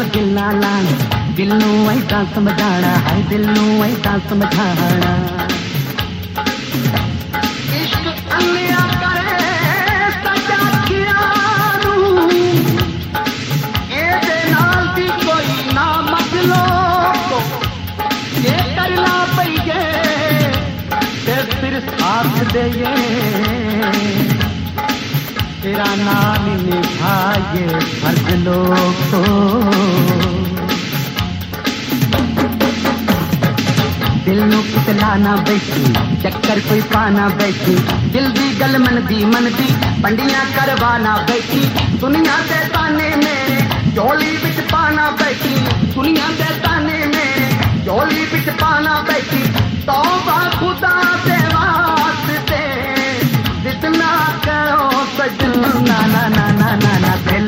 दिल ना लाना, दिल नू ऐसा समझाना, हाय दिल नू ऐसा समझाना। इश्क अन्या करे सजा खियानू, एदे नाल दी कोई ना मजलो को, ये करना पईए ते फिर साथ देये, तेरा नाम निभाए फर्ज लोग को। दिल नू कितलाना बैठी, चक्कर कोई पाना बैठी, दिल दी गल मन दी पंडियां करवाना बैठी, दुनिया दे ताने मेरे झोली बिच पाना बैठी, दुनिया दे ताने मेरे झोली बिच पाना बैठी। तौबा खुदा दे वास्ते जितना करो सजन, ना ना ना ना ना ना दिल।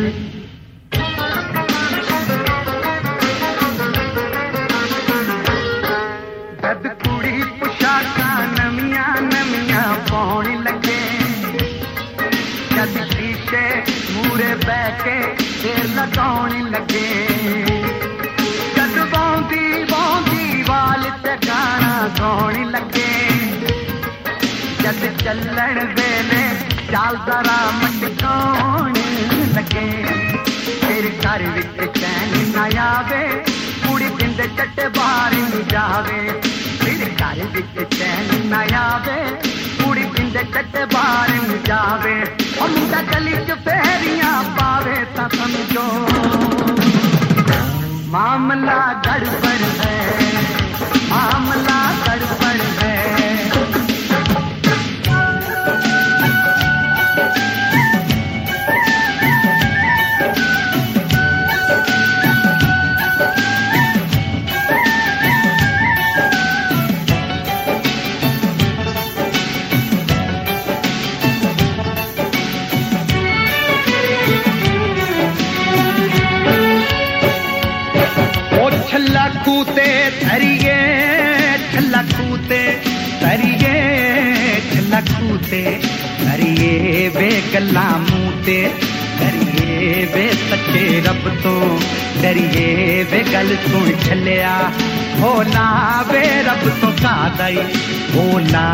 जद कुड़ी पोशाका नमियां नमियां पाउण लगे, जद शीशे मूरे बह के देर लगाउण लगे, जद बौंदी बौंदी वाल ते गाना गाउण लगे, जद चलण वेले चाल जरा मटकाउण लगे, फिर घर विच चैन ना आवे, कुड़ी बिंद चट्टे बाहर नहीं जावे, फिर घर विच चैन ना आवे, कुड़ी बिंद चट्टे बाहर नहीं जावे। और मुंडा गली च फेरियां पावे तां समझो मामला गड़बड़ है, मामला गड़बड़ है। छल्लाकूते तरिए, छल्लाकूते तरिए, छल्लाकूते तरिए वे गल्लां मूं ते करिए वे सच्चे रब तो डरिए वे गल सुन छलिया, भोला वे रब तो कादई भोला।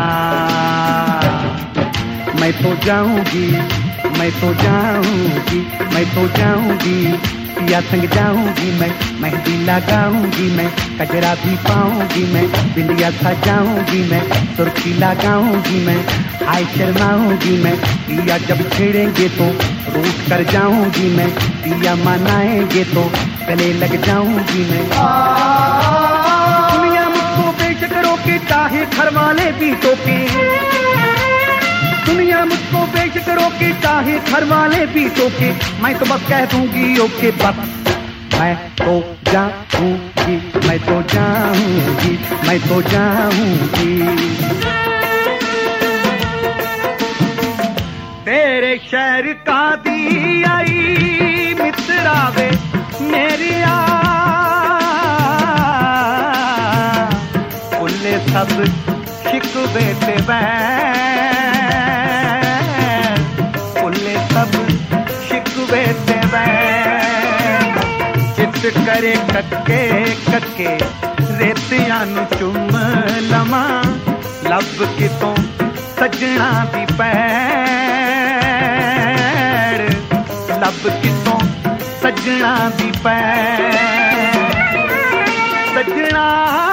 मैं तो जाऊंगी, मैं तो जाऊंगी, मैं तो जाऊंगी, या संग जाऊंगी मैं, मेहंदी लगाऊंगी मैं, कजरा भी पाऊंगी मैं, बिंदिया सजाऊंगी मैं, सुर्खी लगाऊंगी मैं, हाय शर्माऊंगी मैं, पिया जब छेड़ेंगे तो रूठ कर जाऊंगी मैं, पिया मनाएंगे तो गले लग जाऊंगी मैं। दुनिया मुझको बेशक रोके चाहे घर वाले भी टोके, दुनिया मुझको बेशक रोके चाहे घर वाले भी टोके, मैं तो बस कह दूंगी ओके बस। मैं तो जाऊंगी, मैं तो जाऊंगी, मैं तो जाऊंगी। तेरे शहर का दी आई मित्रावे मेरी आ, उल्ले सब शिकवे ते बैन, उल्ले सब शिकवे ते बैन, चित करे कक्के कक्के रेतियां नू चुम लवां, लब कितों सजना दी पैड़, लब कितों सजना दी पैड़, सजना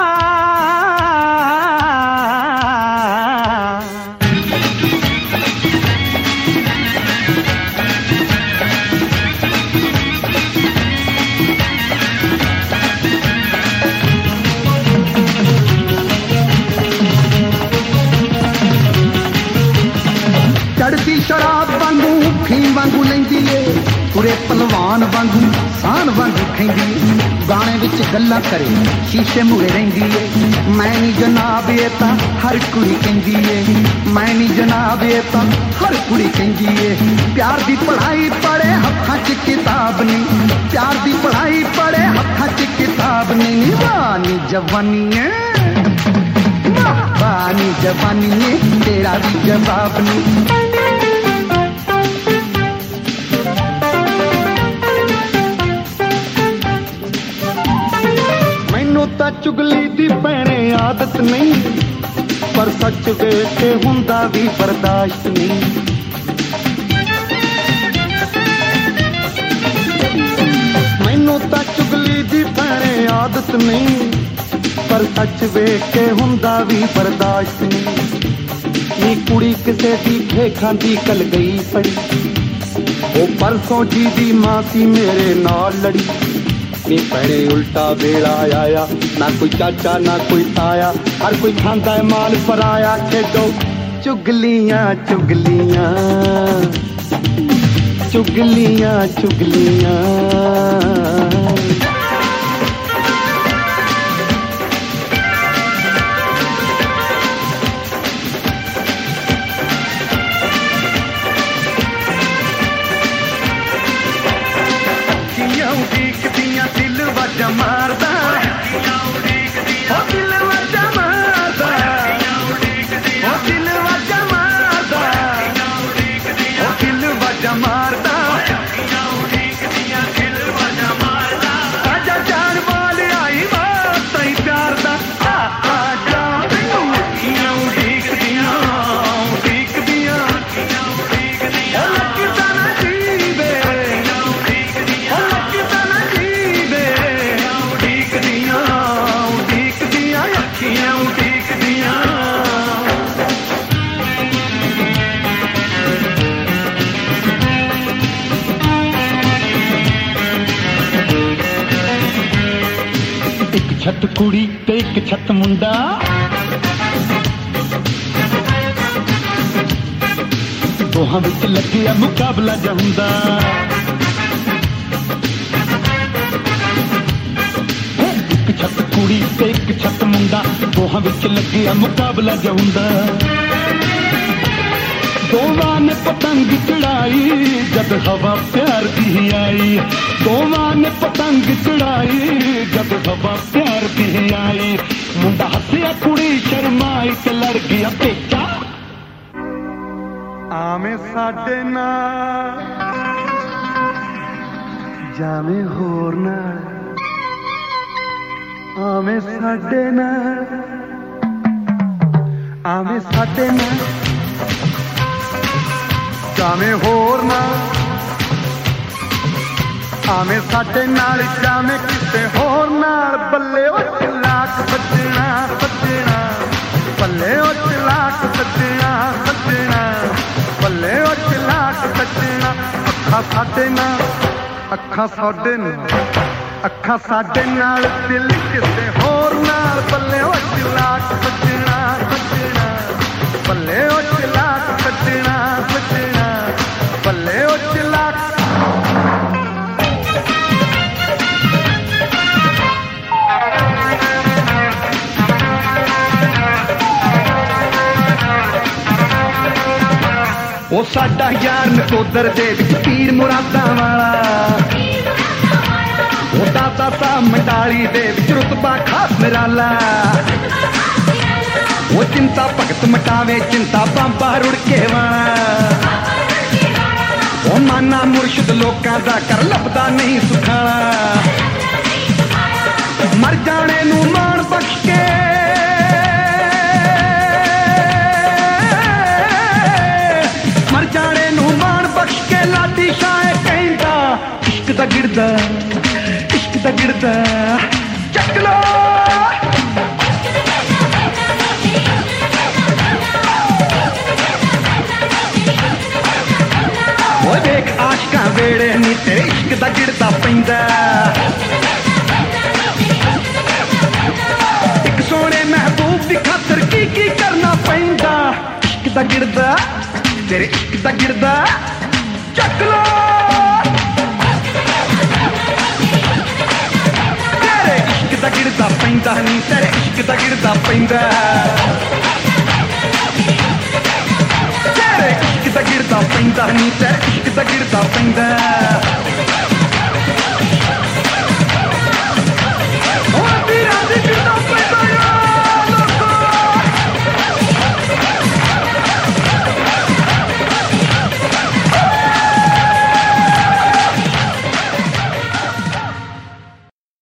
चढ़ती शराब वांगू फीम वांगू लेंदी ए, पूरे पलवान वांगू सान वांगू खैंदी, गाने विच गल्लां करे शीशे मूरे रहिंदी ए, मैं नी जनाब ए तां हर कुड़ी कहंदी ए, मैं नी जनाब ए तां हर कुड़ी कहंदी ए। प्यार दी पढ़ाई पढ़े हत्थां च किताब नहीं, प्यार दी पढ़ाई पढ़े हत्थां च किताब नहीं, वानी जवानी ए वानी जवानी ए, तेरा भी जवाब नहीं। ਤਾਂ ਚੁਗਲੀ ਦੀ ਭੈਣੇ ਆਦਤ ਨਹੀਂ, ਪਰ ਸੱਚ ਵੇਖ ਕੇ ਹੁੰਦਾ ਵੀ ਬਰਦਾਸ਼ਤ ਨਹੀਂ। ਮੈਨੂੰ ਤਾਂ ਚੁਗਲੀ ਦੀ ਭੈਣੇ ਆਦਤ ਨਹੀਂ, ਪਰ ਸੱਚ ਵੇਖ ਕੇ ਹੁੰਦਾ ਵੀ ਬਰਦਾਸ਼ਤ ਨਹੀਂ। ਨੀ ਕੁੜੀ ਕਿਸੇ ਦੀ ਠੇਖਾਂ ਦੀ ਕਲ ਗਈ ਪੜੀ, ਉਹ ਪਰਸੋਂ ਜੀ ਦੀ ਮਾਂ ਸੀ ਮੇਰੇ ਨਾਲ ਲੜੀ। ਨੀ ਭੈਣੇ ਉਲਟਾ ਵੇਲਾ ਆਇਆ, ਨਾ ਕੋਈ ਚਾਚਾ ਨਾ ਕੋਈ ਤਾਇਆ, ਹਰ ਕੋਈ ਖਾਂਦਾ ਹੈ ਮਾਲ ਪਰਾਇਆ। ਖੇਡੋ ਚੁਗਲੀਆਂ ਚੁਗਲੀਆਂ ਚੁਗਲੀਆਂ ਚੁਗਲੀਆਂ। ਉਡੀਕਦੀਆਂ ਦਿਲ ਵਾਜਾ ਮਾਰਦਾ, ਉਹ ਦਿਲ ਵਾਜਾ ਮਾਰਦਾ, ਉਹ ਦਿਲ ਵਾਜਾ ਮਾਰਦਾ, ਉਹ ਦਿਲ ਵਾਜਾ ਮਾਰਦਾ, ਆਜਾ ਜਾਣ ਵਾਲ ਆਈ ਬਾਤ ਹੀ ਪਿਆਰ ਦਾ। ਆਜਾ ਉਡੀਕਦੀਆਂ ਉਡੀਕਦੀਆਂ ਉਹ ਲੱਗਦਾ ਨਾ ਜੀਵੇ, ਅੱਖੀਆਂ ਉਡੀਕਦੀਆਂ। ਇੱਕ ਛੱਤ ਕੁੜੀ ਤੇ ਇੱਕ ਛੱਤ ਮੁੰਡਾ, ਦੋਹਾਂ ਵਿੱਚ ਲੱਗਿਆ ਮੁਕਾਬਲਾ ਜਾ ਹੁੰਦਾ। ਇੱਕ ਛੱਤ ਕੁੜੀ ਤੇ ਇੱਕ ਛੱਤ ਮੁੰਡਾ, ਦੋਹਾਂ ਵਿੱਚ ਲੱਗਿਆ ਮੁਕਾਬਲਾ ਜਾ ਹੁੰਦਾ। ਦੋਵਾਂ ਨੇ ਪਤੰਗ ਚੜਾਈ ਜਦ ਹਵਾ ਪਿਆਰ ਦੀ ਆਈ, ਦੋਵਾਂ ਨੇ ਪਤੰਗ ਚੜਾਈ ਜਦ ਹਵਾ ਪਿਆਰ ਦੀ ਆਈ। ਮੁੰਡਾ ਹੱਸਿਆ ਕੁੜੀ ਸ਼ਰਮਾਈ ਤੇ ਲੜ ਗਿਆ ਪੇਚਾ। ਆਵੇਂ ਸਾਡੇ ਨਾਲ ਜਾਵੇਂ ਹੋਰ ਨਾਲ, ਆਵੇਂ ਸਾਡੇ ਨਾਲ, ਆਵੇਂ ਸਾਡੇ ਨਾਲ ਜਾਵੇਂ ਹੋਰ ਨਾਲ, ਆਵੇਂ ਸਾਡੇ ਨਾਲ ਜਾਵੇਂ ਕਿਸੇ ਹੋਰ ਨਾਲ। ਬੱਲੇ ਉਹ ਚਲਾਕ ਸੱਜਣਾ ਸੱਜਣਾ, ਬੱਲੇ ਉਹ ਚਲਾਕ ਸੱਜਣਾ ਸੱਜਣਾ, ਬੱਲੇ ਉਹ ਚਲਾਕ ਸੱਜਣਾ। ਅੱਖਾਂ ਸਾਡੇ ਨਾਲ, ਅੱਖਾਂ ਸਾਡੇ ਨਾਲ, ਅੱਖਾਂ ਸਾਡੇ ਨਾਲ, ਦਿਲ ਕਿਸੇ ਹੋਰ ਨਾਲ। ਬੱਲੇ ਉਹ ਚਲਾਕ ਸੱਜਣਾ ਸੱਜਣਾ, ਬੱਲੇ ਉਹ ਚਲਾਕ ਸੱਜਣਾ ਸੱਜਣਾ, ਬੱਲੇ ਉਹ ਚਲਾਕ। ਉਹ ਸਾਡਾ ਯਾਰ ਨਕੋਦਰ ਦੇ ਵਿੱਚ ਪੀਰ ਮੁਰਾਦਾਂ ਵਾਲਾ, ਉਹ ਦਾਦਾ ਸਾਹਿਬ ਮੰਡਾਲੀ ਦੇ ਵਿੱਚ ਰੁਤਬਾ ਖਾਸ ਨਿਰਾਲਾ। ਉਹ ਚਿੰਤਾ ਭਗਤ ਮਟਾਵੇ ਚਿੰਤਾ ਬਾਬਾ ਰੁੜਕੇ ਵਾਲਾ, ਉਹ ਮਾਨਾ ਮੁਰਸ਼ਿਦ ਲੋਕਾਂ ਦਾ ਕਰ ਲੱਭਦਾ ਨਹੀਂ ਸੁਖਾਲਾ। ਮਰ ਜਾਣੇ ਨੂੰ ਮਾਣ ਬਖਸ਼ ਕੇ, ਮਰ ਜਾਣੇ ਨੂੰ ਮਾਣ ਬਖਸ਼ ਕੇ ਲਾਡੀ ਸ਼ਾਹ ਕਹਿੰਦਾ, ਇਸ਼ਕ ਦਾ ਗਿਰਦਾ ਇਸ਼ਕ ਦਾ ਗਿਰਦਾ ਚੱਕ ਲੋ। ਉਹ ਦੇਖ ਆਸ਼ਕਾਂ ਵੇੜੇ ਨੀ ਤੇਰੇ ਇਸ਼ਕ ਦਾ ਗਿਰਦਾ ਪੈਂਦਾ। ਇੱਕ ਸੋਹਣੇ ਮਹਿਬੂਬ ਦੀ ਖਾਤਰ ਕੀ ਕੀ ਕਰਨਾ ਪੈਂਦਾ। ਇਸ਼ਕ ਦਾ ਗਿਰਦਾ ਤੇਰੇ ਇਸ਼ਕ ਦਾ ਗਿਰਦਾ ਚੱਕ ਲੋ। ਤੇਰੇ ਇਸ਼ਕ ਦਾ ਗਿਰਦਾ ਪੈਂਦਾ ਨੀ ਤੇਰੇ ਇਸ਼ਕ ਦਾ ਗਿਰਦਾ ਪੈਂਦਾ। ਤੇਰੇ ਇਸ਼ਕ ਦਾ ਗਿਰਦਾ ਪੈਂਦਾ ਨੀ ਤੇਰੇ ਇਸ਼ਕ ਦਾ ਗਿਰਦਾ ਪੈਂਦਾ।